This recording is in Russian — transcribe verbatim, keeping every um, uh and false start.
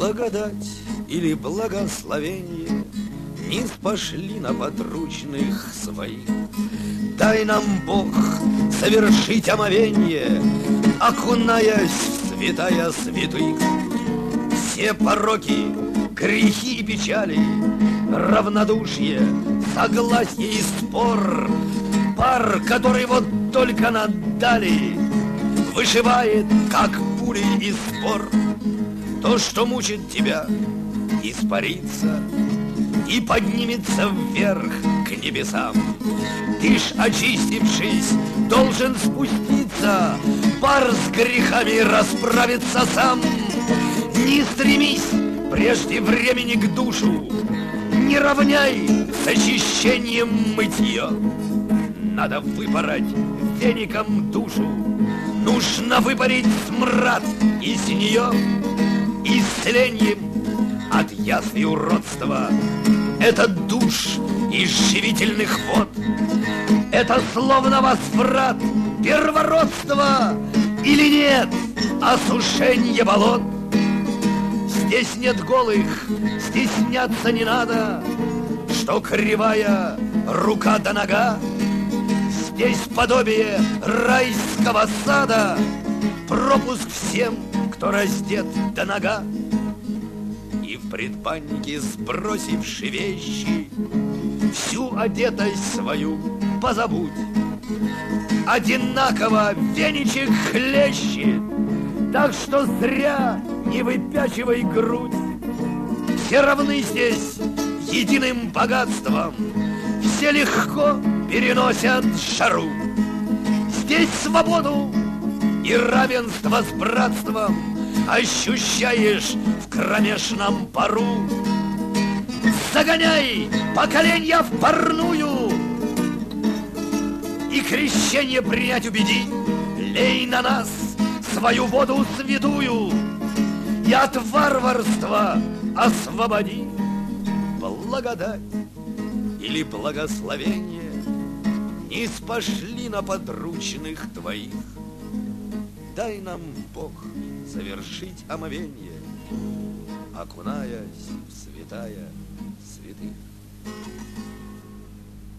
Благодать или благословение не спошли на подручных своих. Дай нам, Бог, совершить омовенье, окунаясь в святая святых. Все пороки, грехи и печали, равнодушие, согласие и спор, пар, который вот только наддали, вышибает, как пули и спор. То, что мучит тебя, испарится и поднимется вверх к небесам. Ты ж, очистившись, должен спуститься, пар с грехами расправиться сам. Не стремись прежде времени к душу, не равняй с очищением мытье. Надо выпороть веником душу, нужно выпарить смрад из нее. Исцелением от язв и уродства это душ из живительных вод. Это словно возврат первородства или нет осушенье болот. Здесь нет голых, стесняться не надо, что кривая рука да нога. Здесь подобие райского сада, пропуск всем, кто раздет до нога. И в предбаннике, сбросивши вещи, всю одетость свою позабудь. Одинаково веничек хлещет, так что зря не выпячивай грудь. Все равны здесь единым богатством, все легко переносят жару. Здесь свободу и равенство с братством ощущаешь в кромешном пару. Загоняй поколенья в парную и крещение принять убеди. Лей на нас свою воду святую и от варварства освободи. Благодать или благословение не спошли на подручных твоих. Дай нам, Бог, совершить омовенье, окунаясь в святая святых.